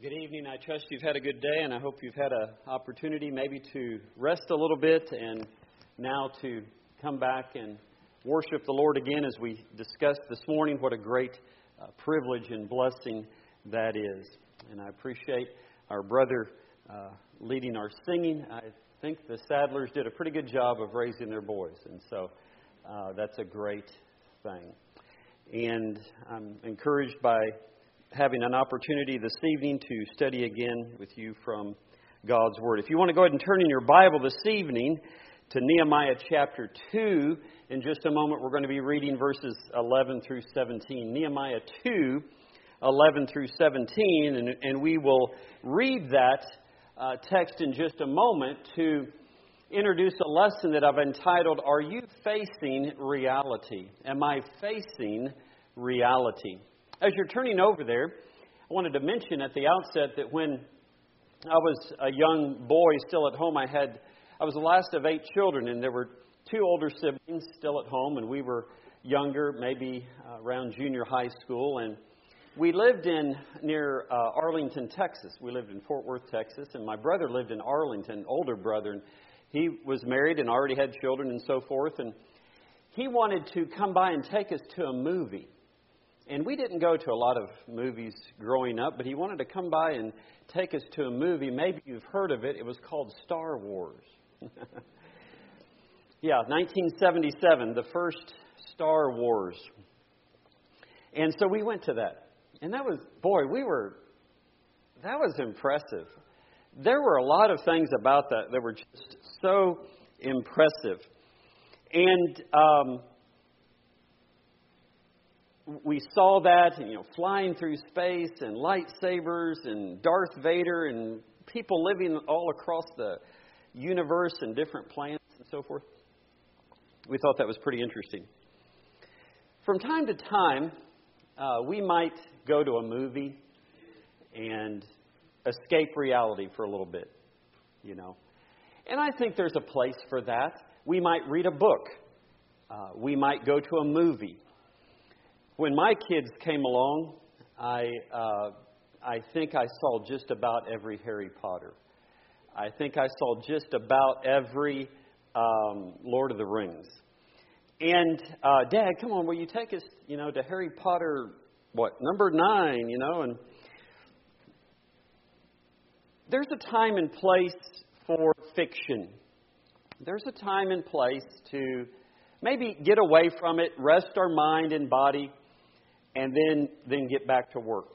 Good evening. I trust you've had a good day, and I hope you've had an opportunity maybe to rest a little bit and now to come back and worship the Lord again as we discussed this morning. What a great privilege and blessing that is. And I appreciate our brother leading our singing. I think the Sadlers did a pretty good job of raising their boys, and so that's a great thing. And I'm encouraged by having an opportunity this evening to study again with you from God's Word. If you want to go ahead and turn in your Bible this evening to Nehemiah chapter 2, in just a moment we're going to be reading verses 11 through 17. Nehemiah 2, 11 through 17, and we will read that text in just a moment to introduce a lesson that I've entitled, Are You Facing Reality? Am I Facing Reality? As you're turning over there, I wanted to mention at the outset that when I was a young boy still at home, I was the last of 8 children, and there were 2 older siblings still at home, and we were younger, maybe around junior high school, and we lived near Arlington, Texas. We lived in Fort Worth, Texas, and my brother lived in Arlington, older brother, and he was married and already had children and so forth, and he wanted to come by and take us to a movie. And we didn't go to a lot of movies growing up, but he wanted to come by and take us to a movie. Maybe you've heard of it. It was called Star Wars. Yeah, 1977, the first Star Wars. And so we went to that. And that was impressive. There were a lot of things about that were just so impressive. And we saw that, flying through space and lightsabers and Darth Vader and people living all across the universe and different planets and so forth. We thought that was pretty interesting. From time to time, we might go to a movie and escape reality for a little bit, And I think there's a place for that. We might read a book. We might go to a movie. When my kids came along, I think I saw just about every Harry Potter. I think I saw just about every Lord of the Rings. And Dad, come on, will you take us, to Harry Potter, number 9, And there's a time and place for fiction. There's a time and place to maybe get away from it, rest our mind and body, and then get back to work.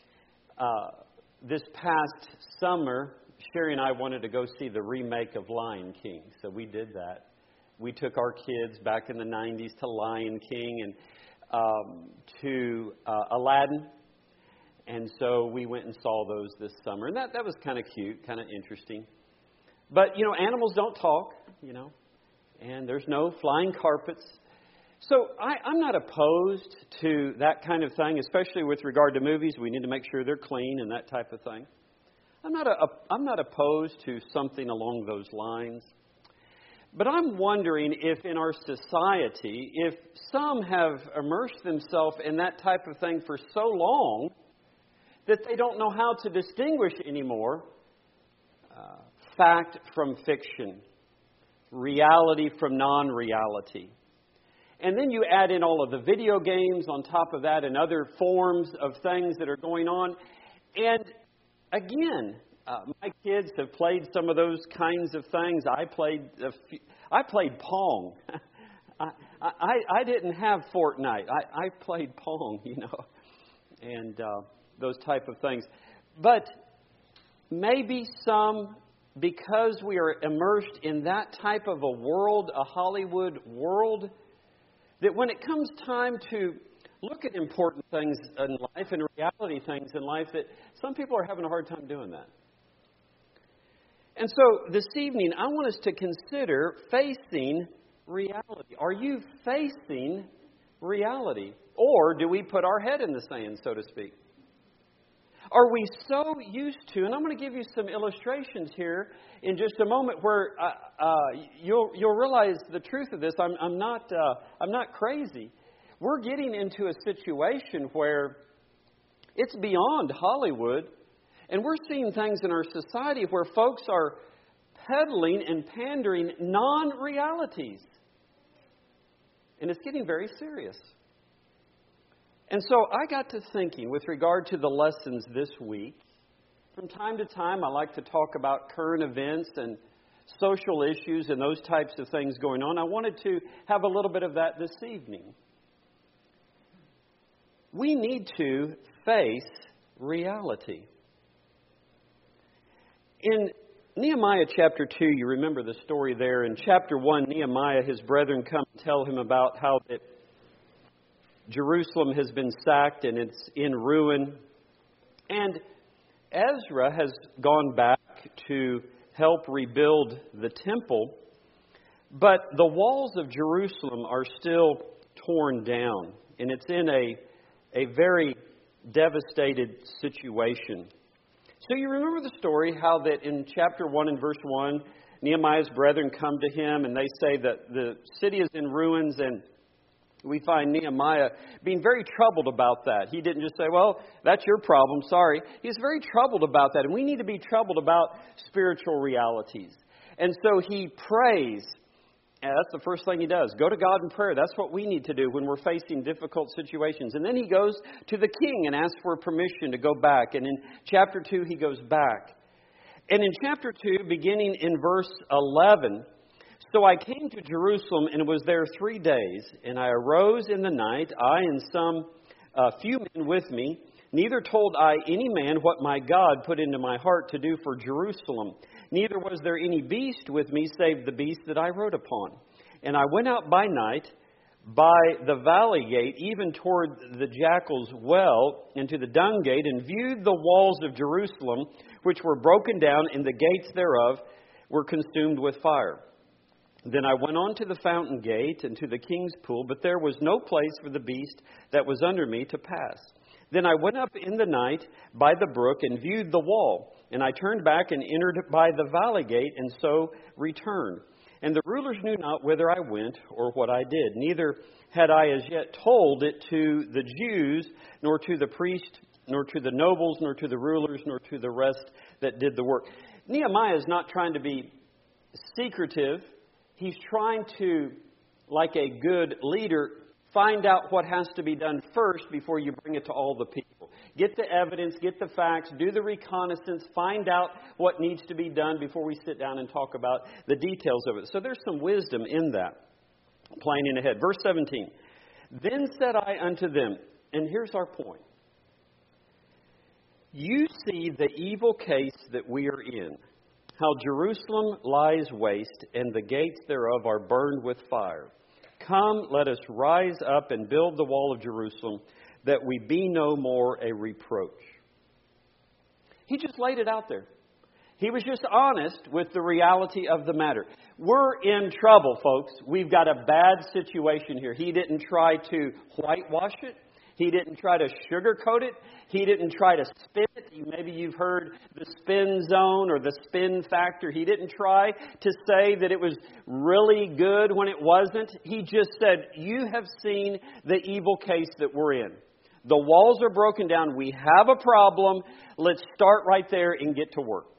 This past summer, Sherry and I wanted to go see the remake of Lion King, so we did that. We took our kids back in the 90s to Lion King and to Aladdin, and so we went and saw those this summer. And that was kind of cute, kind of interesting. But, animals don't talk, and there's no flying carpets. So I'm not opposed to that kind of thing, especially with regard to movies. We need to make sure they're clean and that type of thing. I'm not opposed to something along those lines. But I'm wondering if in our society, if some have immersed themselves in that type of thing for so long that they don't know how to distinguish anymore fact from fiction, reality from non-reality. And then you add in all of the video games on top of that and other forms of things that are going on. And again, my kids have played some of those kinds of things. I played Pong. I didn't have Fortnite. I played Pong, and those type of things. But maybe some, because we are immersed in that type of a world, a Hollywood world, that when it comes time to look at important things in life and reality things in life, that some people are having a hard time doing that. And so this evening, I want us to consider facing reality. Are you facing reality? Or do we put our head in the sand, so to speak? Are we so used to, and I'm going to give you some illustrations here in just a moment where you'll realize the truth of this. I'm not crazy. We're getting into a situation where it's beyond Hollywood. And we're seeing things in our society where folks are peddling and pandering non-realities. And it's getting very serious. And so I got to thinking with regard to the lessons this week. From time to time, I like to talk about current events and social issues and those types of things going on. I wanted to have a little bit of that this evening. We need to face reality. In Nehemiah chapter 2, you remember the story there. In chapter 1, Nehemiah, his brethren come and tell him about how that Jerusalem has been sacked and it's in ruin. And Ezra has gone back to help rebuild the temple, but the walls of Jerusalem are still torn down, and it's in a very devastated situation. So you remember the story, how that in chapter 1 and verse 1, Nehemiah's brethren come to him and they say that the city is in ruins, and we find Nehemiah being very troubled about that. He didn't just say, well, that's your problem, sorry. He's very troubled about that, and we need to be troubled about spiritual realities. And so he prays. And that's the first thing he does. Go to God in prayer. That's what we need to do when we're facing difficult situations. And then he goes to the king and asks for permission to go back. And in chapter 2, he goes back. And in chapter 2, beginning in verse 11, so I came to Jerusalem and was there 3 days. And I arose in the night, I and some few men with me. Neither told I any man what my God put into my heart to do for Jerusalem. Neither was there any beast with me save the beast that I rode upon. And I went out by night by the valley gate, even toward the jackal's well, into the dung gate, and viewed the walls of Jerusalem, which were broken down, and the gates thereof were consumed with fire. Then I went on to the fountain gate and to the king's pool, but there was no place for the beast that was under me to pass. Then I went up in the night by the brook and viewed the wall. And I turned back and entered by the valley gate, and so returned. And the rulers knew not whither I went or what I did. Neither had I as yet told it to the Jews, nor to the priest, nor to the nobles, nor to the rulers, nor to the rest that did the work. Nehemiah is not trying to be secretive. He's trying to, like a good leader, find out what has to be done first before you bring it to all the people. Get the evidence, get the facts, do the reconnaissance, find out what needs to be done before we sit down and talk about the details of it. So there's some wisdom in that. Planning ahead. Verse 17. Then said I unto them, and here's our point. You see the evil case that we are in, how Jerusalem lies waste, and the gates thereof are burned with fire. Come, let us rise up and build the wall of Jerusalem, that we be no more a reproach. He just laid it out there. He was just honest with the reality of the matter. We're in trouble, folks. We've got a bad situation here. He didn't try to whitewash it. He didn't try to sugarcoat it. He didn't try to spin it. Maybe you've heard the spin zone or the spin factor. He didn't try to say that it was really good when it wasn't. He just said, you have seen the evil case that we're in. The walls are broken down. We have a problem. Let's start right there and get to work.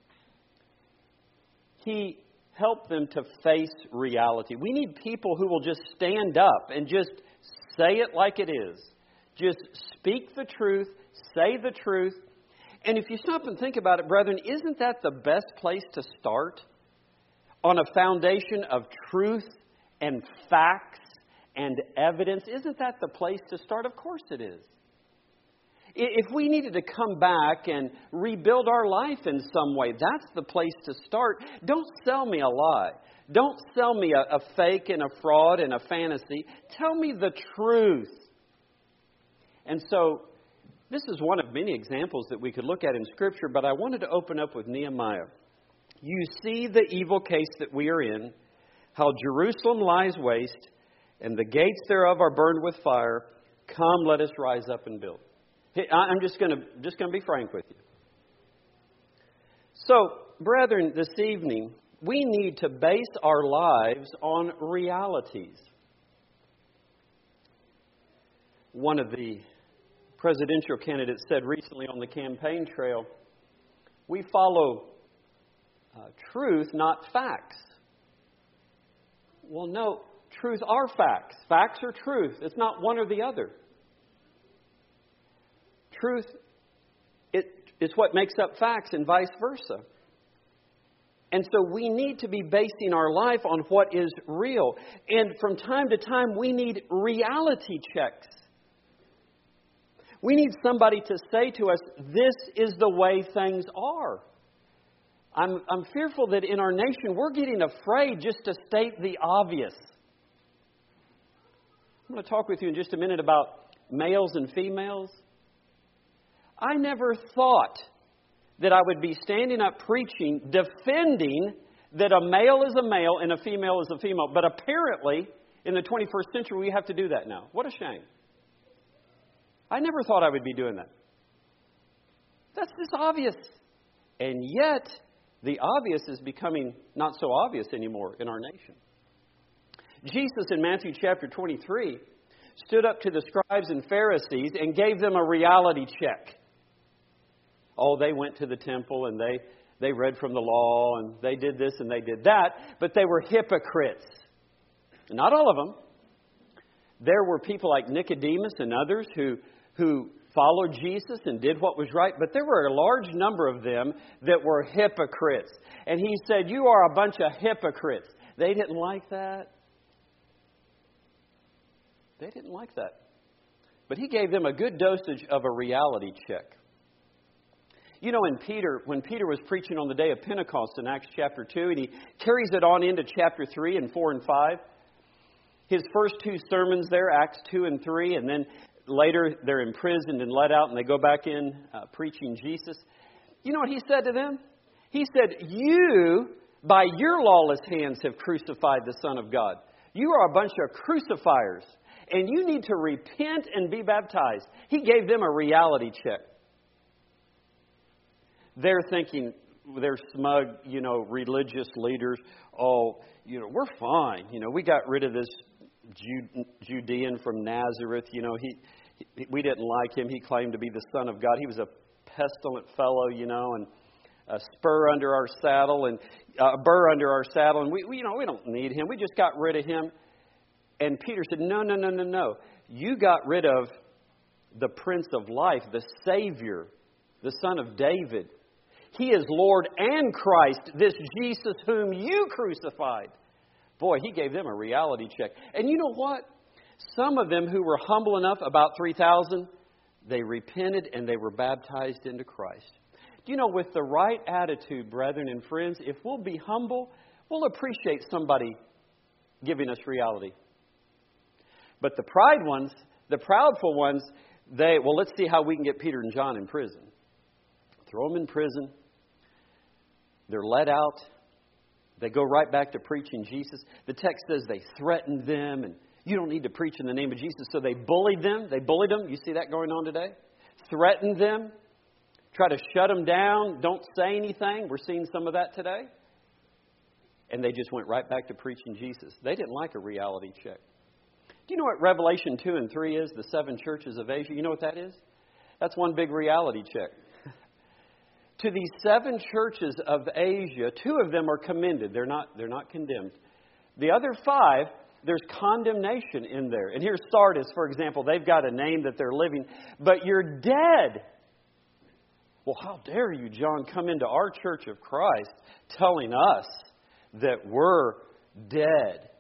He helped them to face reality. We need people who will just stand up and just say it like it is. Just speak the truth, say the truth. And if you stop and think about it, brethren, isn't that the best place to start? On a foundation of truth and facts and evidence. Isn't that the place to start? Of course it is. If we needed to come back and rebuild our life in some way, that's the place to start. Don't sell me a lie. Don't sell me a fake and a fraud and a fantasy. Tell me the truth. And so, this is one of many examples that we could look at in Scripture, but I wanted to open up with Nehemiah. You see the evil case that we are in, how Jerusalem lies waste, and the gates thereof are burned with fire. Come, let us rise up and build. I'm just going to be frank with you. So, brethren, this evening, we need to base our lives on realities. One of the presidential candidates said recently on the campaign trail, We follow truth, not facts. Well, no, truth are facts. Facts are truth. It's not one or the other. Truth is what makes up facts and vice versa. And so we need to be basing our life on what is real. And from time to time, we need reality checks. We need somebody to say to us, this is the way things are. I'm fearful that in our nation, we're getting afraid just to state the obvious. I'm going to talk with you in just a minute about males and females. I never thought that I would be standing up preaching, defending that a male is a male and a female is a female. But apparently, in the 21st century, we have to do that now. What a shame. I never thought I would be doing that. That's just obvious. And yet, the obvious is becoming not so obvious anymore in our nation. Jesus in Matthew chapter 23 stood up to the scribes and Pharisees and gave them a reality check. Oh, they went to the temple and they read from the law and they did this and they did that, but they were hypocrites. Not all of them. There were people like Nicodemus and others who followed Jesus and did what was right, but there were a large number of them that were hypocrites. And he said, you are a bunch of hypocrites. They didn't like that. They didn't like that. But he gave them a good dosage of a reality check. You know, when Peter was preaching on the day of Pentecost in Acts chapter 2, and he carries it on into chapter 3 and 4 and 5, his first two sermons there, Acts 2 and 3, and then later they're imprisoned and let out and they go back in preaching Jesus. You know what he said to them? He said, you, by your lawless hands, have crucified the Son of God. You are a bunch of crucifiers, and you need to repent and be baptized. He gave them a reality check. They're thinking, they're smug, religious leaders. Oh, we're fine. We got rid of this Judean from Nazareth. We didn't like him. He claimed to be the Son of God. He was a pestilent fellow, and a spur under our saddle and a burr under our saddle. And we don't need him. We just got rid of him. And Peter said, no. You got rid of the Prince of Life, the Savior, the Son of David. He is Lord and Christ, this Jesus whom you crucified. Boy, he gave them a reality check. And you know what? Some of them who were humble enough, about 3,000, they repented and they were baptized into Christ. Do you know, with the right attitude, brethren and friends, if we'll be humble, we'll appreciate somebody giving us reality. But the proudful ones, let's see how we can get Peter and John in prison. Throw them in prison. They're let out. They go right back to preaching Jesus. The text says they threatened them, and you don't need to preach in the name of Jesus. So they bullied them. You see that going on today? Threatened them. Try to shut them down. Don't say anything. We're seeing some of that today. And they just went right back to preaching Jesus. They didn't like a reality check. Do you know what Revelation 2 and 3 is? The 7 churches of Asia. You know what that is? That's one big reality check. To these 7 churches of Asia, 2 of them are commended. They're not condemned. The other 5, there's condemnation in there. And here's Sardis, for example. They've got a name that they're living. But you're dead. Well, how dare you, John, come into our Church of Christ telling us that we're dead.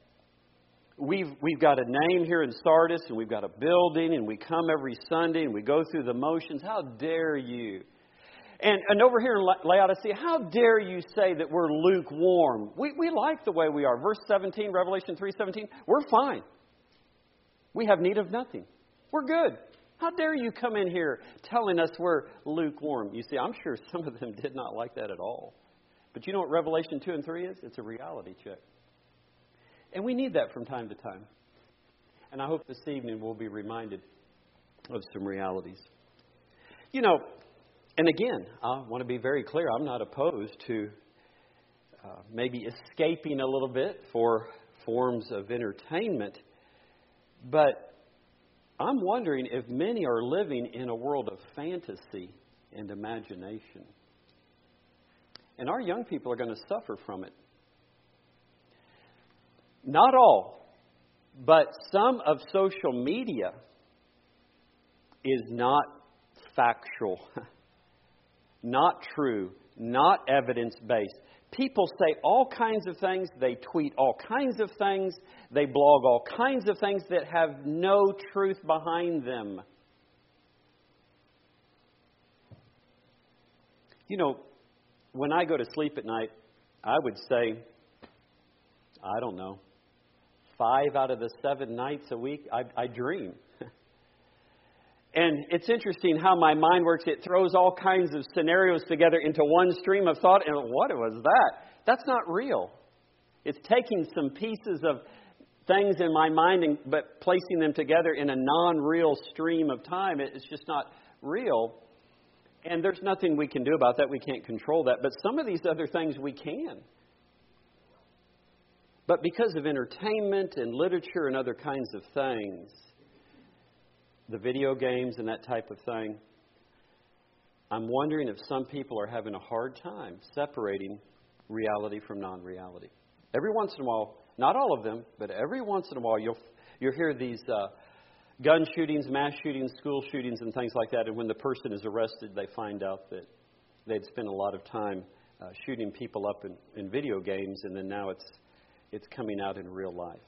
We've got a name here in Sardis, and we've got a building, and we come every Sunday, and we go through the motions. How dare you? And over here in Laodicea, how dare you say that we're lukewarm? We like the way we are. Verse 17, Revelation 3:17, we're fine. We have need of nothing. We're good. How dare you come in here telling us we're lukewarm? You see, I'm sure some of them did not like that at all. But you know what Revelation 2 and 3 is? It's a reality check. And we need that from time to time. And I hope this evening we'll be reminded of some realities. And again, I want to be very clear. I'm not opposed to maybe escaping a little bit for forms of entertainment. But I'm wondering if many are living in a world of fantasy and imagination. And our young people are going to suffer from it. Not all, but some of social media is not factual, not true, not evidence-based. People say all kinds of things. They tweet all kinds of things. They blog all kinds of things that have no truth behind them. You know, when I go to sleep at night, I would say, I don't know, 5 out of the 7 nights a week, I dream. And it's interesting how my mind works. It throws all kinds of scenarios together into one stream of thought. And what was that? That's not real. It's taking some pieces of things in my mind but placing them together in a non-real stream of time. It's just not real. And there's nothing we can do about that. We can't control that. But some of these other things we can. But because of entertainment and literature and other kinds of things, the video games and that type of thing, I'm wondering if some people are having a hard time separating reality from non-reality. Every once in a while, not all of them, but every once in a while you'll hear these gun shootings, mass shootings, school shootings, and things like that. And when the person is arrested, they find out that they'd spent a lot of time shooting people up in video games, and then now it's coming out in real life.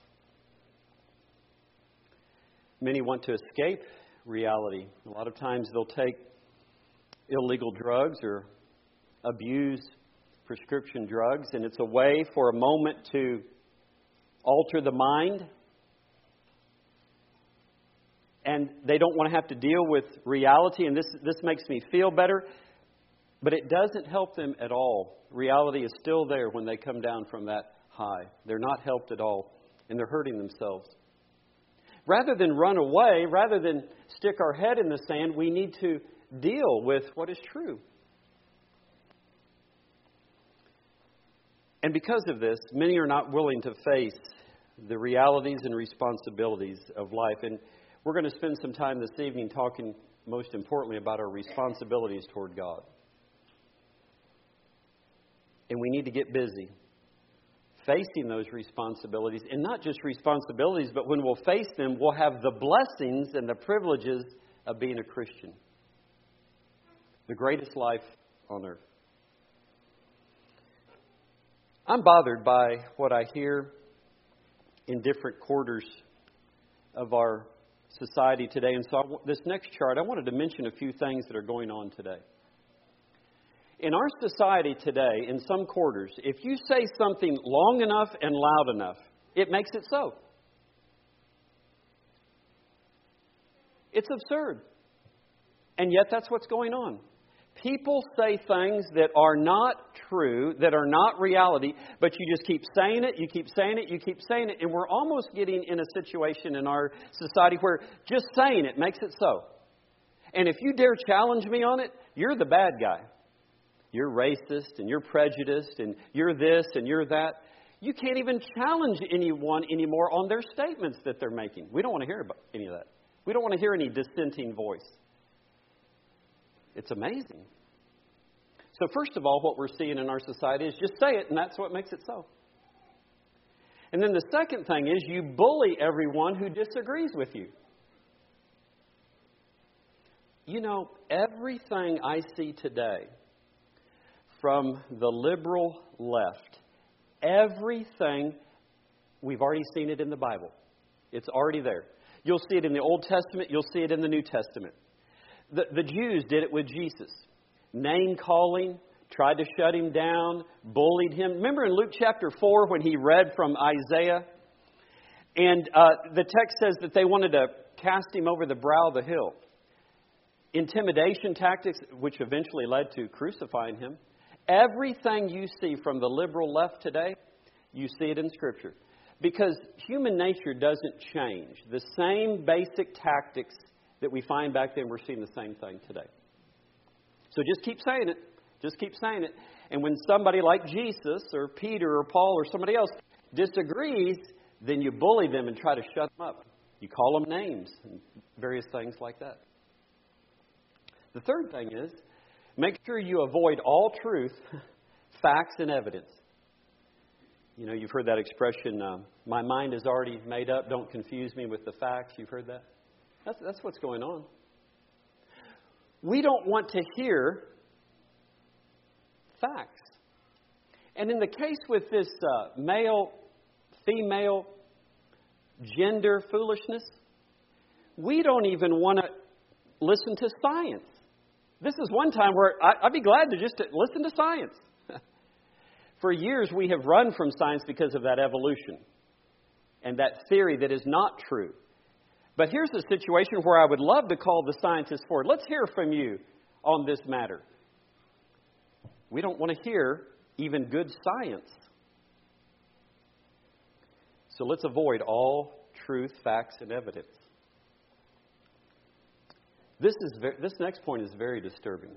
Many want to escape reality. A lot of times they'll take illegal drugs or abuse prescription drugs, and it's a way for a moment to alter the mind. And they don't want to have to deal with reality, and this makes me feel better. But it doesn't help them at all. Reality is still there when they come down from that high. They're not helped at all, and they're hurting themselves. Rather than run away, rather than stick our head in the sand, we need to deal with what is true. And because of this, many are not willing to face the realities and responsibilities of life. And we're going to spend some time this evening talking, most importantly, about our responsibilities toward God. And we need to get busy facing those responsibilities, and not just responsibilities, but when we'll face them, we'll have the blessings and the privileges of being a Christian. The greatest life on earth. I'm bothered by what I hear in different quarters of our society today, and so this next chart, I wanted to mention a few things that are going on today. In our society today, in some quarters, if you say something long enough and loud enough, it makes it so. It's absurd. And yet that's what's going on. People say things that are not true, that are not reality, but you just keep saying it, you keep saying it, you keep saying it, and we're almost getting in a situation in our society where just saying it makes it so. And if you dare challenge me on it, you're the bad guy. You're racist, and you're prejudiced, and you're this, and you're that. You can't even challenge anyone anymore on their statements that they're making. We don't want to hear about any of that. We don't want to hear any dissenting voice. It's amazing. So first of all, what we're seeing in our society is just say it, and that's what makes it so. And then the second thing is you bully everyone who disagrees with you. You know, everything I see today from the liberal left, everything, we've already seen it in the Bible. It's already there. You'll see it in the Old Testament. You'll see it in the New Testament. The Jews did it with Jesus. Name-calling, tried to shut him down, bullied him. Remember in Luke chapter 4 when he read from Isaiah? And the text says that they wanted to cast him over the brow of the hill. Intimidation tactics, which eventually led to crucifying him. Everything you see from the liberal left today, you see it in Scripture. Because human nature doesn't change. The same basic tactics that we find back then, we're seeing the same thing today. So just keep saying it. Just keep saying it. And when somebody like Jesus or Peter or Paul or somebody else disagrees, then you bully them and try to shut them up. You call them names and various things like that. The third thing is, make sure you avoid all truth, facts and evidence. You know, you've heard that expression, my mind is already made up, don't confuse me with the facts. You've heard that? That's what's going on. We don't want to hear facts. And in the case with this male, female, gender foolishness, we don't even want to listen to science. This is one time where I'd be glad to just listen to science. For years we have run from science because of that evolution and that theory that is not true. But here's a situation where I would love to call the scientists forward. Let's hear from you on this matter. We don't want to hear even good science. So let's avoid all truth, facts, and evidence. This next point is very disturbing.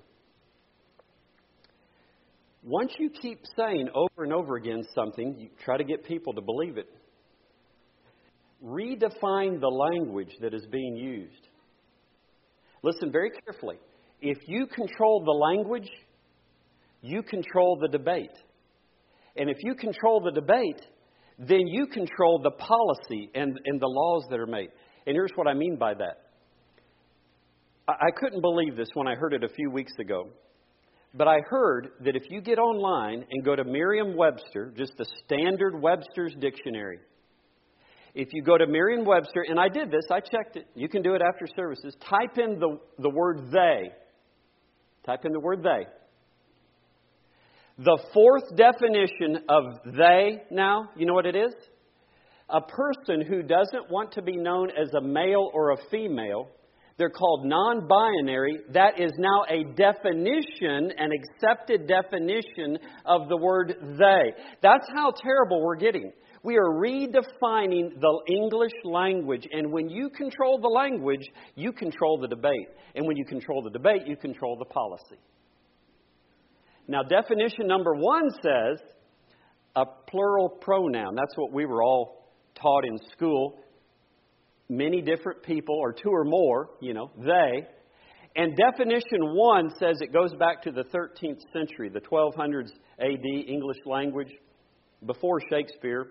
Once you keep saying over and over again something, you try to get people to believe it. Redefine the language that is being used. Listen very carefully. If you control the language, you control the debate. And if you control the debate, then you control the policy and the laws that are made. And here's what I mean by that. I couldn't believe this when I heard it a few weeks ago. But I heard that if you get online and go to Merriam-Webster, just the standard Webster's dictionary, if you go to Merriam-Webster, and I did this, I checked it. You can do it after services. Type in the word they. Type in the word they. The fourth definition of they now, you know what it is? A person who doesn't want to be known as a male or a female. They're called non-binary. That is now a definition, an accepted definition of the word they. That's how terrible we're getting. We are redefining the English language. And when you control the language, you control the debate. And when you control the debate, you control the policy. Now, definition number 1 says a plural pronoun. That's what we were all taught in school. Many different people, or two or more, they. And definition 1 says it goes back to the 13th century, the 1200s AD, English language, before Shakespeare.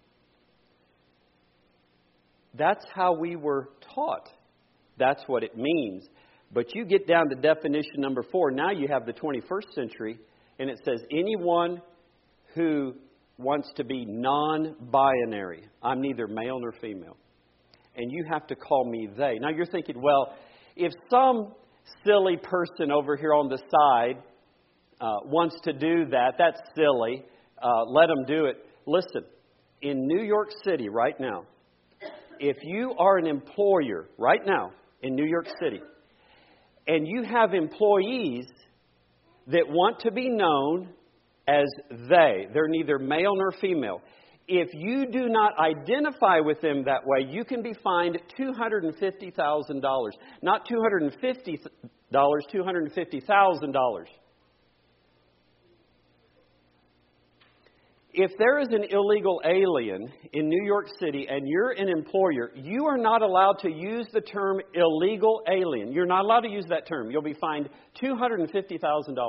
That's how we were taught. That's what it means. But you get down to definition number 4. Now you have the 21st century, and it says anyone who wants to be non-binary. I'm neither male nor female. And you have to call me they. Now you're thinking, well, if some silly person over here on the side wants to do that, that's silly. Let them do it. Listen, in New York City right now, if you are an employer right now in New York City, and you have employees that want to be known as they're neither male nor female. If you do not identify with them that way, you can be fined $250,000. Not $250, $250,000. If there is an illegal alien in New York City and you're an employer, you are not allowed to use the term illegal alien. You're not allowed to use that term. You'll be fined $250,000.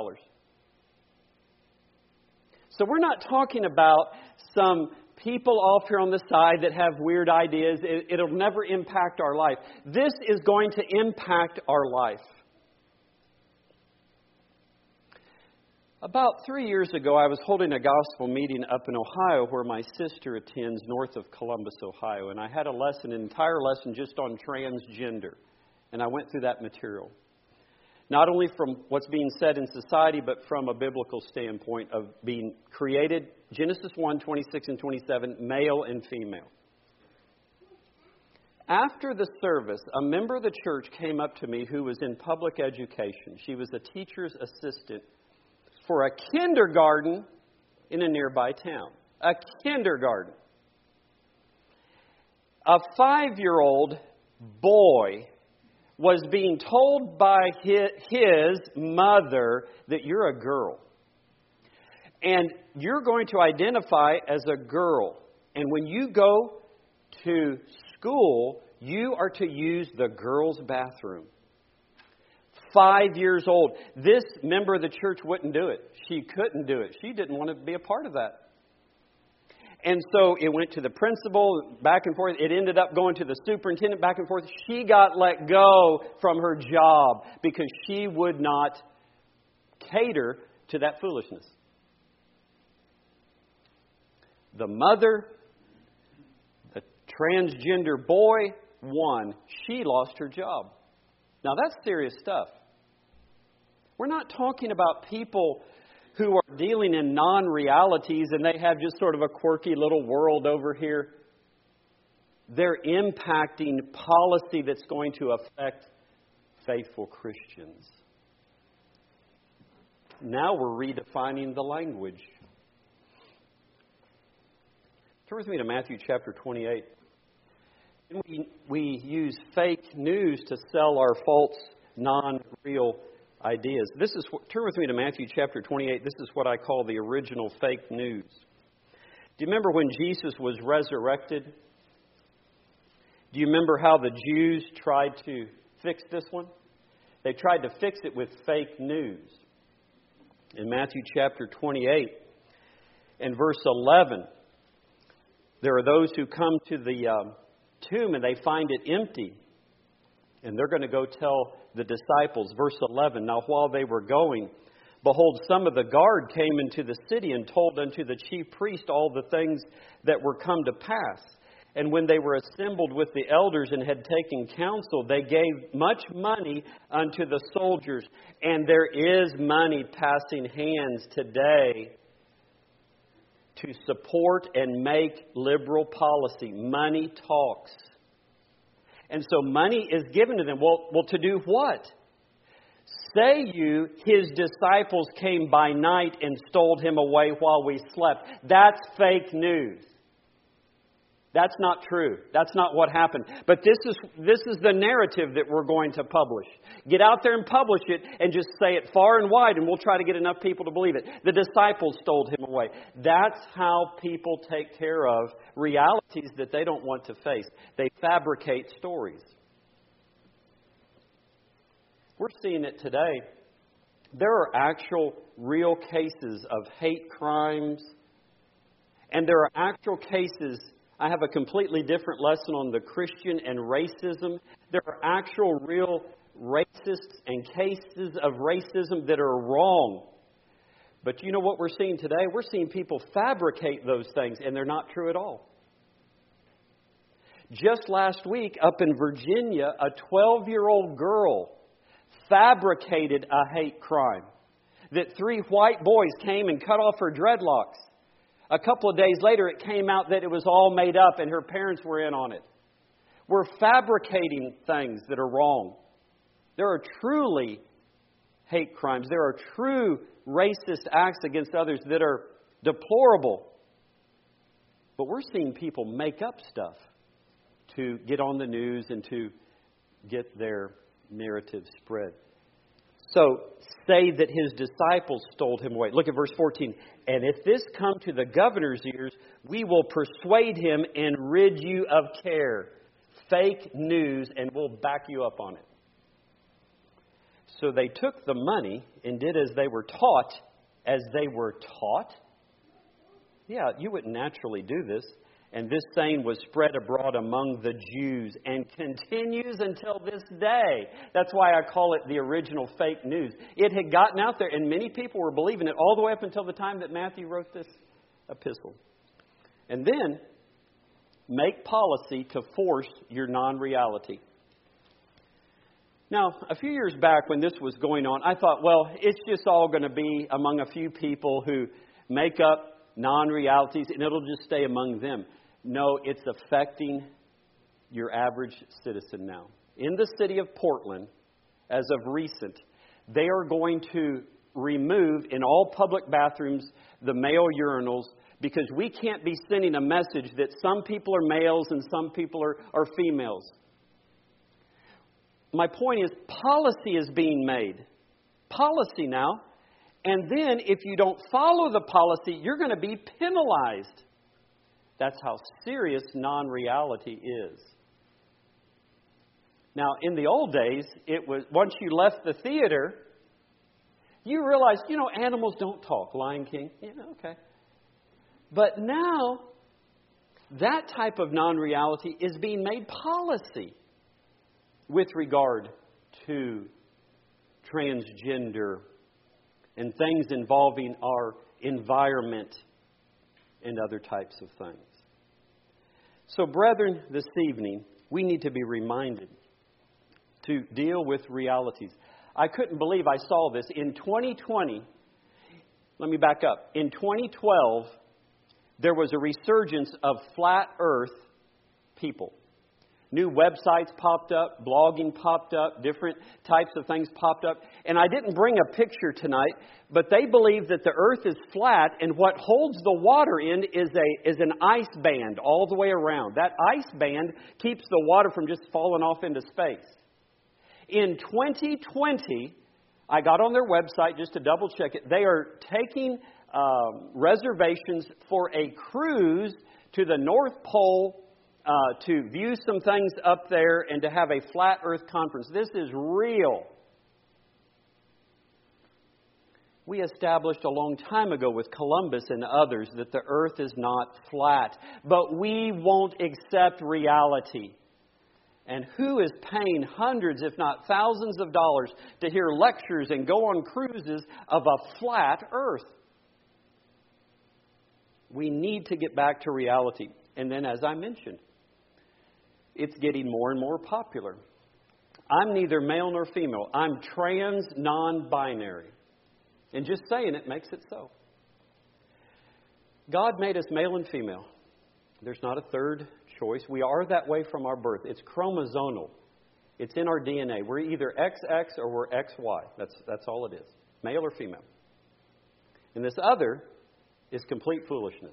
So we're not talking about some people off here on the side that have weird ideas. It'll never impact our life. This is going to impact our life. About 3 years ago, I was holding a gospel meeting up in Ohio where my sister attends north of Columbus, Ohio. And I had an entire lesson just on transgender. And I went through that material. Not only from what's being said in society, but from a biblical standpoint of being created. Genesis 1, 26 and 27, male and female. After the service, a member of the church came up to me who was in public education. She was a teacher's assistant for a kindergarten in a nearby town. A kindergarten. A 5-year-old boy was being told by his mother that you're a girl. And you're going to identify as a girl. And when you go to school, you are to use the girls' bathroom. 5 years old. This member of the church wouldn't do it. She couldn't do it. She didn't want to be a part of that. And so it went to the principal, back and forth. It ended up going to the superintendent, back and forth. She got let go from her job because she would not cater to that foolishness. The mother, the transgender boy, won. She lost her job. Now that's serious stuff. We're not talking about people who are dealing in non-realities and they have just sort of a quirky little world over here. They're impacting policy that's going to affect faithful Christians. Now we're redefining the language. Turn with me to Matthew chapter 28. We use fake news to sell our false, non-real ideas. Turn with me to Matthew chapter 28. This is what I call the original fake news. Do you remember when Jesus was resurrected? Do you remember how the Jews tried to fix this one? They tried to fix it with fake news. In Matthew chapter 28 and verse 11, there are those who come to the tomb and they find it empty. And they're going to go tell the disciples. Verse 11, now while they were going, behold, some of the guard came into the city and told unto the chief priest all the things that were come to pass. And when they were assembled with the elders and had taken counsel, they gave much money unto the soldiers. And there is money passing hands today to support and make liberal policy. Money talks. And so money is given to them. Well, to do what? Say you, his disciples came by night and stole him away while we slept. That's fake news. That's not true. That's not what happened. But this is the narrative that we're going to publish. Get out there and publish it and just say it far and wide and we'll try to get enough people to believe it. The disciples stole him away. That's how people take care of realities that they don't want to face. They fabricate stories. We're seeing it today. There are actual real cases of hate crimes. And there are actual cases. I have a completely different lesson on the Christian and racism. There are actual real racists and cases of racism that are wrong. But you know what we're seeing today? We're seeing people fabricate those things, and they're not true at all. Just last week, up in Virginia, a 12-year-old girl fabricated a hate crime. That 3 white boys came and cut off her dreadlocks. A couple of days later, it came out that it was all made up and her parents were in on it. We're fabricating things that are wrong. There are truly hate crimes. There are true racist acts against others that are deplorable. But we're seeing people make up stuff to get on the news and to get their narrative spread. So, say that his disciples stole him away. Look at verse 14. And if this come to the governor's ears, we will persuade him and rid you of care. Fake news, and we'll back you up on it. So they took the money and did as they were taught. As they were taught? Yeah, you wouldn't naturally do this. And this saying was spread abroad among the Jews and continues until this day. That's why I call it the original fake news. It had gotten out there and many people were believing it all the way up until the time that Matthew wrote this epistle. And then make policy to force your non-reality. Now, a few years back when this was going on, I thought, well, it's just all going to be among a few people who make up non-realities and it'll just stay among them. No, it's affecting your average citizen now. In the city of Portland, as of recent, they are going to remove in all public bathrooms the male urinals because we can't be sending a message that some people are males and some people are females. My point is, policy is being made. Policy now. And then if you don't follow the policy, you're going to be penalized. That's how serious non-reality is. Now, in the old days, it was once you left the theater, you realized, animals don't talk. Lion King, okay. But now, that type of non-reality is being made policy with regard to transgender and things involving our environment and other types of things. So, brethren, this evening, we need to be reminded to deal with realities. I couldn't believe I saw this. In 2020, let me back up. In 2012, there was a resurgence of flat earth people. New websites popped up, blogging popped up, different types of things popped up. And I didn't bring a picture tonight, but they believe that the earth is flat and what holds the water in is an ice band all the way around. That ice band keeps the water from just falling off into space. In 2020, I got on their website just to double check it. They are taking reservations for a cruise to the North Pole to view some things up there and to have a flat earth conference. This is real. We established a long time ago with Columbus and others that the earth is not flat. But we won't accept reality. And who is paying hundreds, if not thousands of dollars to hear lectures and go on cruises of a flat earth? We need to get back to reality. And then, as I mentioned, it's getting more and more popular. I'm neither male nor female. I'm trans non-binary. And just saying it makes it so. God made us male and female. There's not a third choice. We are that way from our birth. It's chromosomal. It's in our DNA. We're either XX or we're XY. That's all it is. Male or female. And this other is complete foolishness.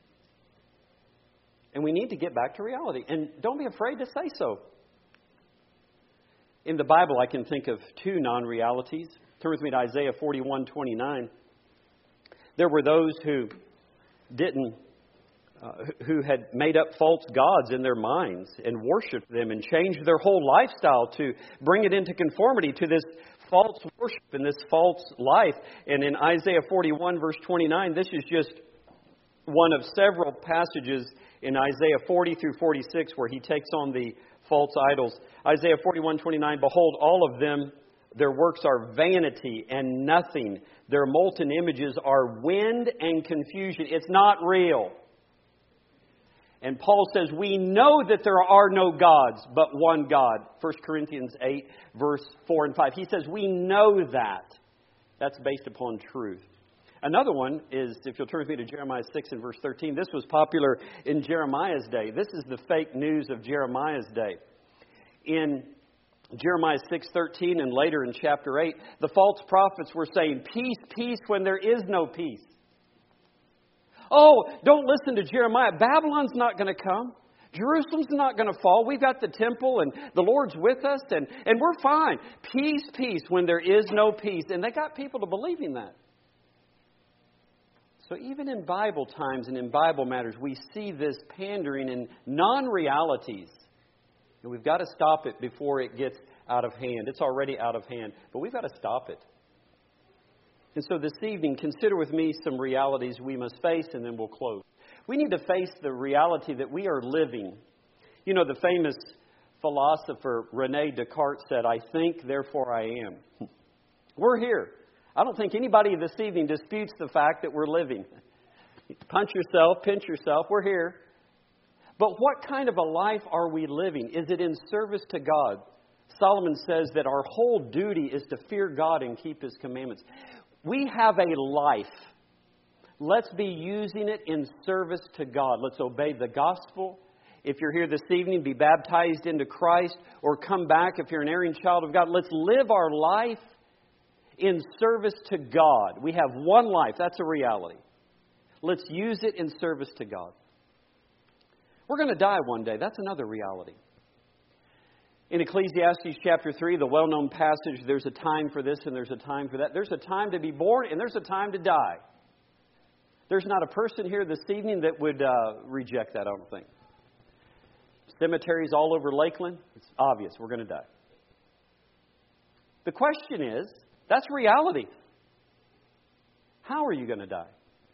And we need to get back to reality. And don't be afraid to say so. In the Bible, I can think of two non-realities. Turn with me to Isaiah 41:29. There were those who who had made up false gods in their minds and worshipped them and changed their whole lifestyle to bring it into conformity to this false worship and this false life. And in Isaiah 41 verse 29, this is just one of several passages in Isaiah 40 through 46 where he takes on the false idols. Isaiah 41:29, behold, all of them, their works are vanity and nothing. Their molten images are wind and confusion. It's not real. And Paul says, we know that there are no gods but one God. 1 Corinthians 8, verse 4 and 5. He says, we know that. That's based upon truth. Another one is, if you'll turn with me to Jeremiah 6 and verse 13. This was popular in Jeremiah's day. This is the fake news of Jeremiah's day. In Jeremiah 6:13 and later in chapter 8, the false prophets were saying, peace, peace, when there is no peace. Oh, don't listen to Jeremiah. Babylon's not going to come. Jerusalem's not going to fall. We've got the temple and the Lord's with us and we're fine. Peace, peace, when there is no peace. And they got people to believing that. So even in Bible times and in Bible matters, we see this pandering and non-realities. And we've got to stop it before it gets out of hand. It's already out of hand, but we've got to stop it. And so this evening, consider with me some realities we must face, and then we'll close. We need to face the reality that we are living. You know, the famous philosopher René Descartes said, I think, therefore I am. We're here. I don't think anybody this evening disputes the fact that we're living. Punch yourself, pinch yourself, we're here. But what kind of a life are we living? Is it in service to God? Solomon says that our whole duty is to fear God and keep His commandments. We have a life. Let's be using it in service to God. Let's obey the gospel. If you're here this evening, be baptized into Christ or come back if you're an erring child of God. Let's live our life in service to God. We have one life. That's a reality. Let's use it in service to God. We're going to die one day. That's another reality. In Ecclesiastes chapter 3, the well-known passage, there's a time for this and there's a time for that. There's a time to be born and there's a time to die. There's not a person here this evening that would reject that, I don't think. Cemeteries all over Lakeland, it's obvious we're going to die. The question is, that's reality. How are you going to die?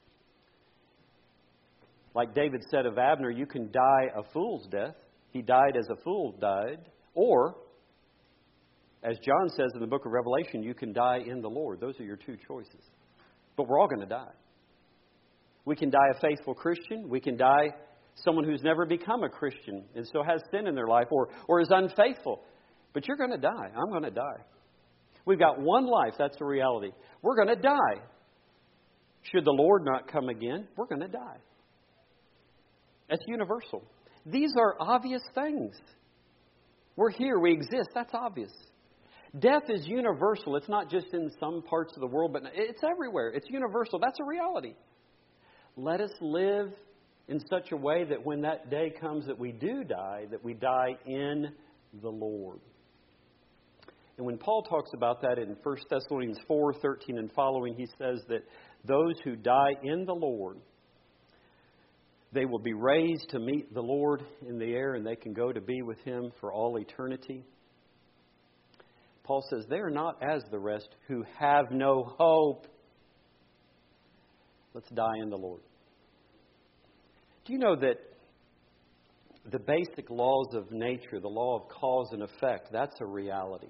Like David said of Abner, you can die a fool's death. He died as a fool died. Or, as John says in the book of Revelation, you can die in the Lord. Those are your two choices. But we're all going to die. We can die a faithful Christian. We can die someone who's never become a Christian and still has sin in their life or is unfaithful. But you're going to die. I'm going to die. We've got one life. That's the reality. We're going to die. Should the Lord not come again, we're going to die. That's universal. These are obvious things. We're here. We exist. That's obvious. Death is universal. It's not just in some parts of the world, but it's everywhere. It's universal. That's a reality. Let us live in such a way that when that day comes that we do die, that we die in the Lord. And when Paul talks about that in 1 Thessalonians 4:13 and following, he says that those who die in the Lord, they will be raised to meet the Lord in the air, and they can go to be with Him for all eternity. Paul says they are not as the rest who have no hope. Let's die in the Lord. Do you know that the basic laws of nature, the law of cause and effect, that's a reality?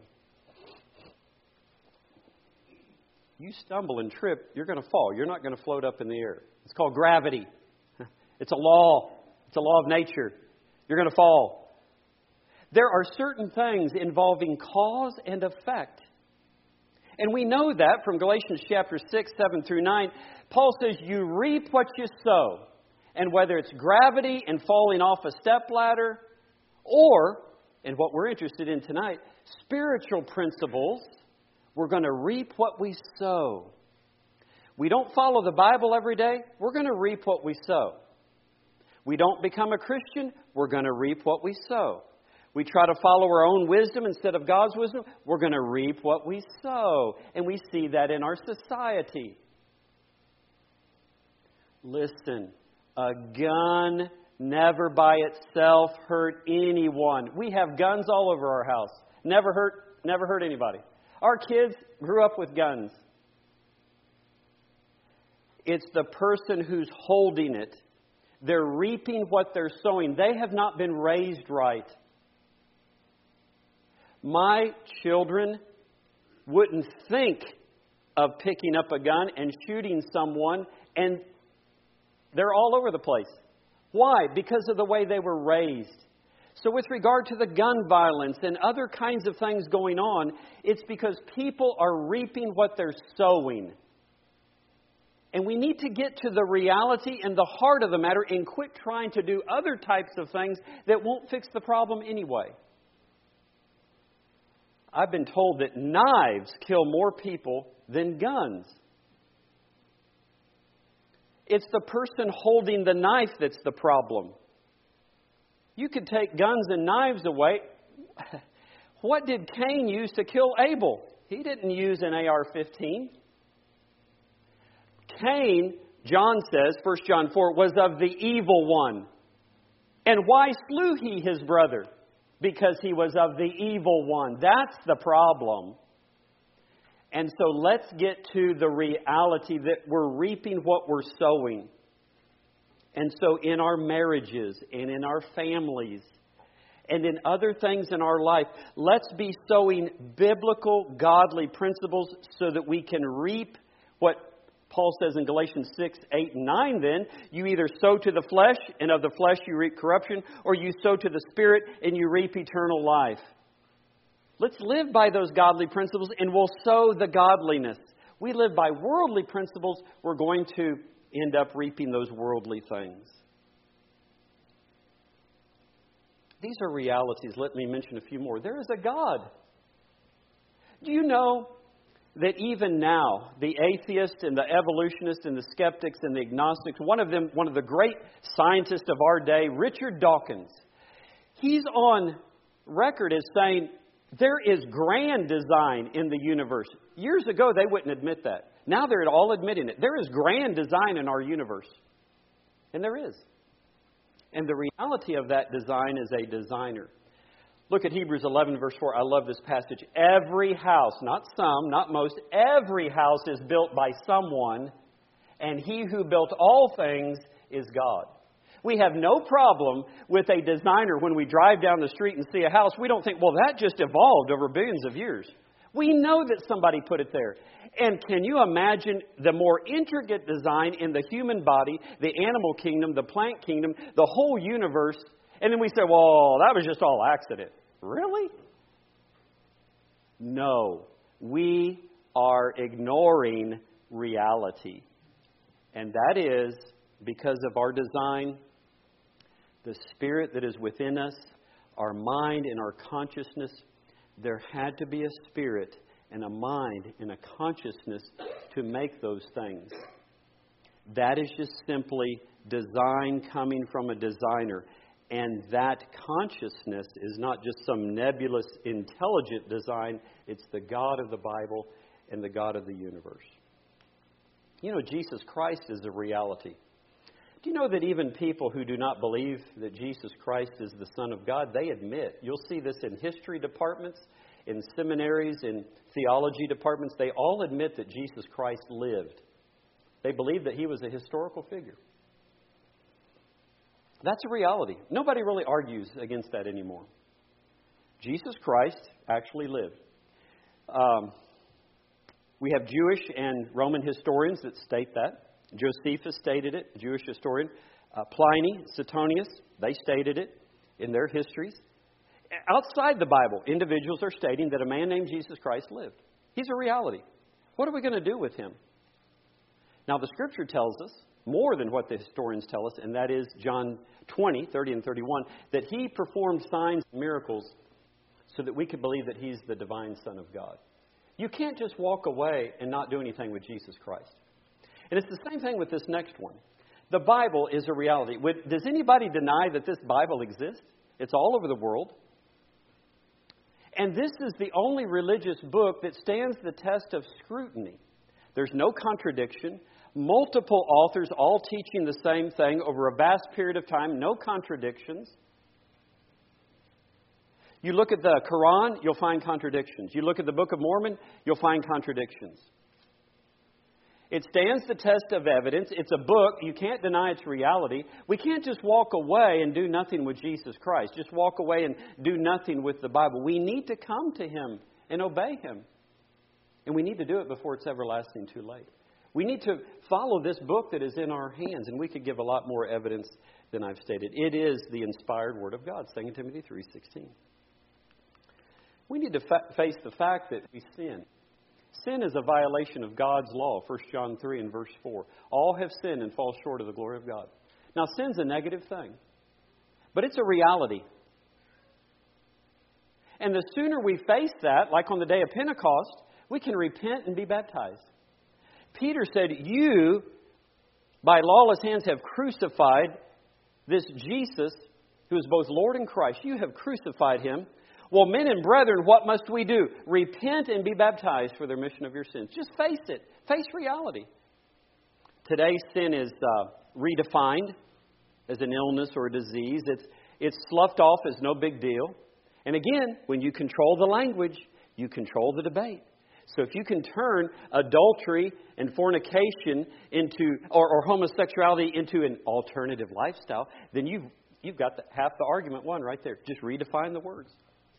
You stumble and trip, you're going to fall. You're not going to float up in the air. It's called gravity. It's a law. It's a law of nature. You're going to fall. There are certain things involving cause and effect. And we know that from Galatians chapter 6, 7 through 9. Paul says, you reap what you sow. And whether it's gravity and falling off a stepladder, or, and what we're interested in tonight, spiritual principles, we're going to reap what we sow. We don't follow the Bible every day. We're going to reap what we sow. We don't become a Christian. We're going to reap what we sow. We try to follow our own wisdom instead of God's wisdom. We're going to reap what we sow. And we see that in our society. Listen, a gun never by itself hurt anyone. We have guns all over our house. Never hurt anybody. Our kids grew up with guns. It's the person who's holding it. They're reaping what they're sowing. They have not been raised right. My children wouldn't think of picking up a gun and shooting someone, and they're all over the place. Why? Because of the way they were raised. So with regard to the gun violence and other kinds of things going on, it's because people are reaping what they're sowing. And we need to get to the reality and the heart of the matter and quit trying to do other types of things that won't fix the problem anyway. I've been told that knives kill more people than guns. It's the person holding the knife that's the problem. You could take guns and knives away. What did Cain use to kill Abel? He didn't use an AR-15. Cain, John says, 1 John 4, was of the evil one. And why slew he his brother? Because he was of the evil one. That's the problem. And so let's get to the reality that we're reaping what we're sowing. And so in our marriages and in our families and in other things in our life, let's be sowing biblical, godly principles so that we can reap what Paul says in Galatians 6, 8, and 9 then. You either sow to the flesh, and of the flesh you reap corruption, or you sow to the Spirit and you reap eternal life. Let's live by those godly principles and we'll sow the godliness. We live by worldly principles, we're going to end up reaping those worldly things. These are realities. Let me mention a few more. There is a God. Do you know that even now, the atheists and the evolutionists and the skeptics and the agnostics, one of the great scientists of our day, Richard Dawkins, he's on record as saying there is grand design in the universe. Years ago, they wouldn't admit that. Now they're all admitting it. There is grand design in our universe. And there is. And the reality of that design is a designer. Look at Hebrews 11, verse 4. I love this passage. Every house, not some, not most, every house is built by someone, and He who built all things is God. We have no problem with a designer when we drive down the street and see a house. We don't think, well, that just evolved over billions of years. We know that somebody put it there. And can you imagine the more intricate design in the human body, the animal kingdom, the plant kingdom, the whole universe? And then we say, well, that was just all accident. Really? No. We are ignoring reality. And that is because of our design, the spirit that is within us, our mind and our consciousness. There had to be a spirit and a mind and a consciousness to make those things. That is just simply design coming from a designer. And that consciousness is not just some nebulous, intelligent design. It's the God of the Bible and the God of the universe. You know, Jesus Christ is a reality. Do you know that even people who do not believe that Jesus Christ is the Son of God, they admit, you'll see this in history departments, in seminaries, in theology departments, they all admit that Jesus Christ lived. They believe that He was a historical figure. That's a reality. Nobody really argues against that anymore. Jesus Christ actually lived. We have Jewish and Roman historians that state that. Josephus stated it, Jewish historian. Pliny, Suetonius, they stated it in their histories. Outside the Bible, individuals are stating that a man named Jesus Christ lived. He's a reality. What are we going to do with Him? Now, the Scripture tells us more than what the historians tell us, and that is John 20, 30 and 31, that He performed signs and miracles so that we could believe that He's the divine Son of God. You can't just walk away and not do anything with Jesus Christ. And it's the same thing with this next one. The Bible is a reality. Does anybody deny that this Bible exists? It's all over the world. And this is the only religious book that stands the test of scrutiny. There's no contradiction. Multiple authors all teaching the same thing over a vast period of time. No contradictions. You look at the Quran, you'll find contradictions. You look at the Book of Mormon, you'll find contradictions. It stands the test of evidence. It's a book. You can't deny its reality. We can't just walk away and do nothing with Jesus Christ. Just walk away and do nothing with the Bible. We need to come to Him and obey Him. And we need to do it before it's everlasting too late. We need to follow this book that is in our hands. And we could give a lot more evidence than I've stated. It is the inspired Word of God, 2 Timothy 3:16. We need to face the fact that we sin. Sin is a violation of God's law, 1 John 3 and verse 4. All have sinned and fall short of the glory of God. Now, sin's a negative thing, but it's a reality. And the sooner we face that, like on the day of Pentecost, we can repent and be baptized. Peter said, you, by lawless hands, have crucified this Jesus, who is both Lord and Christ. You have crucified Him. Well, men and brethren, what must we do? Repent and be baptized for the remission of your sins. Just face it. Face reality. Today, sin is redefined as an illness or a disease. It's sloughed off as no big deal. And again, when you control the language, you control the debate. So if you can turn adultery and fornication into, or homosexuality into an alternative lifestyle, then you've got half the argument won right there. Just redefine the words.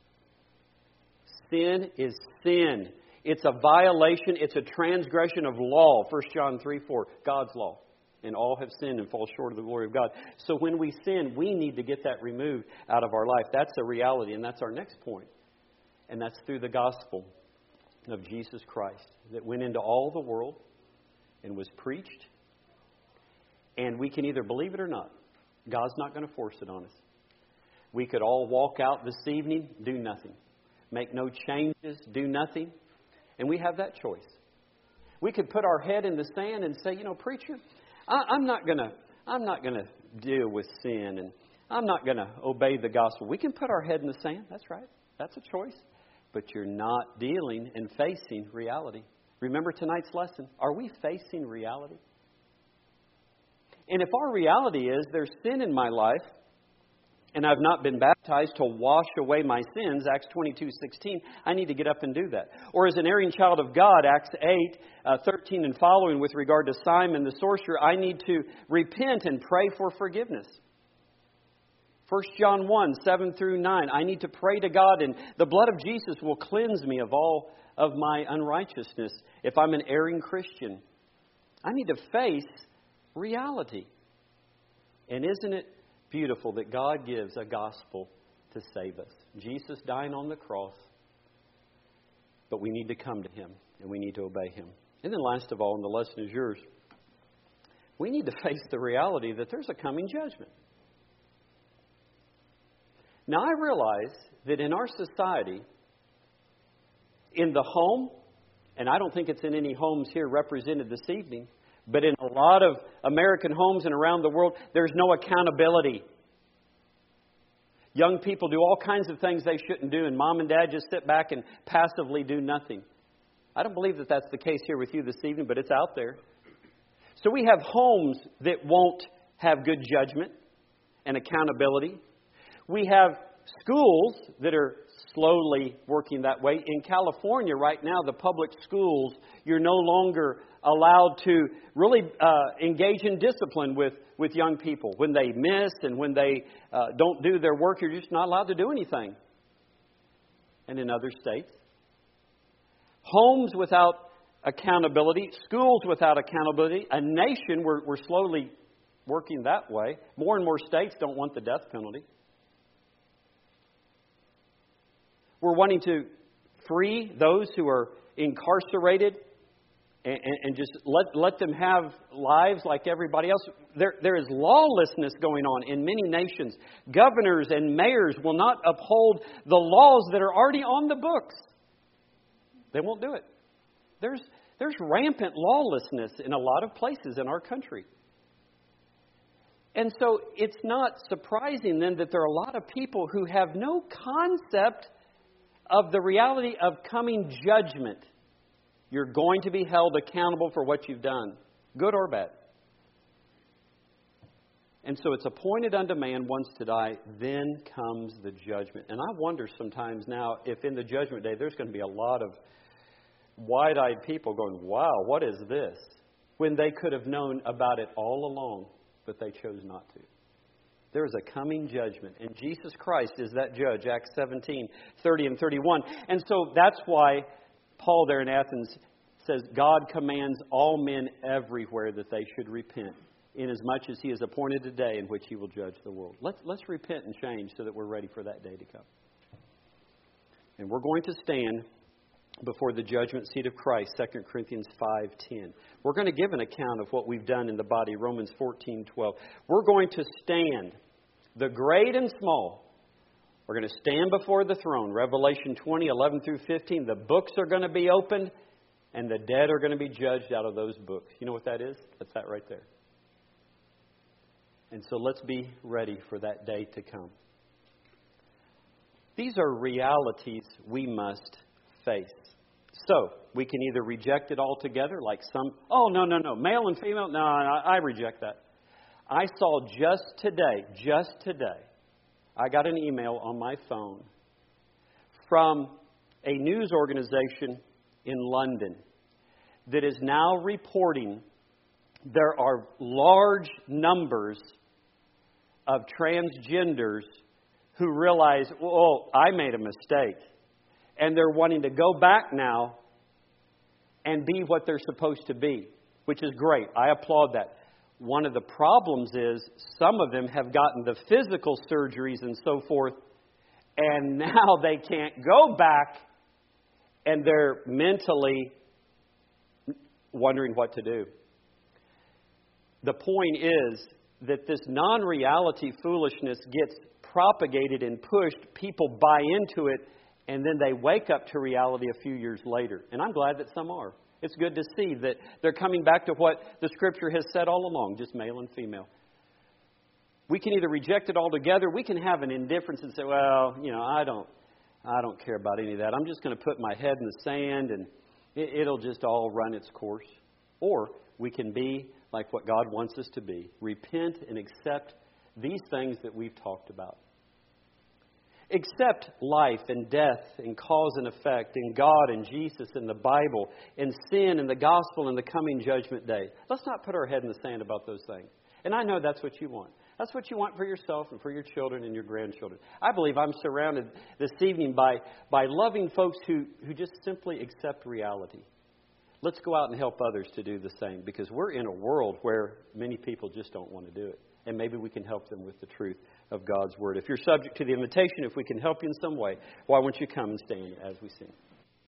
Sin is sin. It's a violation. It's a transgression of law. 1 John 3:4, God's law. And all have sinned and fall short of the glory of God. So when we sin, we need to get that removed out of our life. That's a reality, and that's our next point. And that's through the gospel of Jesus Christ that went into all the world and was preached. And we can either believe it or not. God's not going to force it on us. We could all walk out this evening, do nothing. Make no changes, do nothing. And we have that choice. We could put our head in the sand and say, preacher, I'm not going to deal with sin, and I'm not going to obey the gospel. We can put our head in the sand. That's right. That's a choice. But you're not dealing and facing reality. Remember tonight's lesson. Are we facing reality? And if our reality is there's sin in my life, and I've not been baptized to wash away my sins, Acts 22:16, I need to get up and do that. Or as an erring child of God, Acts 8:13 and following, with regard to Simon the sorcerer, I need to repent and pray for forgiveness. 1 John 1:7 through 9, I need to pray to God, and the blood of Jesus will cleanse me of all of my unrighteousness if I'm an erring Christian. I need to face reality. And isn't it beautiful that God gives a gospel to save us? Jesus dying on the cross, but we need to come to Him and we need to obey Him. And then last of all, and the lesson is yours, we need to face the reality that there's a coming judgment. Now, I realize that in our society, in the home, and I don't think it's in any homes here represented this evening, but in a lot of American homes and around the world, there's no accountability. Young people do all kinds of things they shouldn't do, and mom and dad just sit back and passively do nothing. I don't believe that that's the case here with you this evening, but it's out there. So we have homes that won't have good judgment and accountability. We have schools that are slowly working that way. In California right now, the public schools, you're no longer allowed to really engage in discipline with young people. When they miss and when they don't do their work, you're just not allowed to do anything. And in other states, homes without accountability, schools without accountability, a nation, we're slowly working that way. More and more states don't want the death penalty. We're wanting to free those who are incarcerated and just let them have lives like everybody else. There is lawlessness going on in many nations. Governors and mayors will not uphold the laws that are already on the books. They won't do it. There's rampant lawlessness in a lot of places in our country. And so it's not surprising then that there are a lot of people who have no concept of the reality of coming judgment. You're going to be held accountable for what you've done, good or bad. And so it's appointed unto man once to die, then comes the judgment. And I wonder sometimes now if in the judgment day there's going to be a lot of wide-eyed people going, wow, what is this? When they could have known about it all along, but they chose not to. There is a coming judgment, and Jesus Christ is that judge, Acts 17:30 and 31. And so that's why Paul there in Athens says God commands all men everywhere that they should repent, inasmuch as He has appointed a day in which He will judge the world. Let's repent and change so that we're ready for that day to come. And we're going to stand before the judgment seat of Christ, 2 Corinthians 5:10. We're going to give an account of what we've done in the body, Romans 14:12. We're going to stand, the great and small. We're going to stand before the throne, Revelation 20:11 through 15. The books are going to be opened, and the dead are going to be judged out of those books. You know what that is? That's that right there. And so let's be ready for that day to come. These are realities we must face. So, we can either reject it altogether, like some, oh, no, male and female, no, I reject that. I saw just today, I got an email on my phone from a news organization in London that is now reporting there are large numbers of transgenders who realize, oh, I made a mistake. And they're wanting to go back now and be what they're supposed to be, which is great. I applaud that. One of the problems is some of them have gotten the physical surgeries and so forth, and now they can't go back, and they're mentally wondering what to do. The point is that this non-reality foolishness gets propagated and pushed. People buy into it, and then they wake up to reality a few years later. And I'm glad that some are. It's good to see that they're coming back to what the Scripture has said all along, just male and female. We can either reject it altogether. We can have an indifference and say, well, I don't care about any of that. I'm just going to put my head in the sand and it'll just all run its course. Or we can be like what God wants us to be. Repent and accept these things that we've talked about. accept life and death and cause and effect and God and Jesus and the Bible and sin and the gospel and the coming judgment day. Let's not put our head in the sand about those things. And I know that's what you want. That's what you want for yourself and for your children and your grandchildren. I believe I'm surrounded this evening by loving folks who just simply accept reality. Let's go out and help others to do the same, because we're in a world where many people just don't want to do it. And maybe we can help them with the truth of God's Word. If you're subject to the invitation, if we can help you in some way, why won't you come and stand as we sing?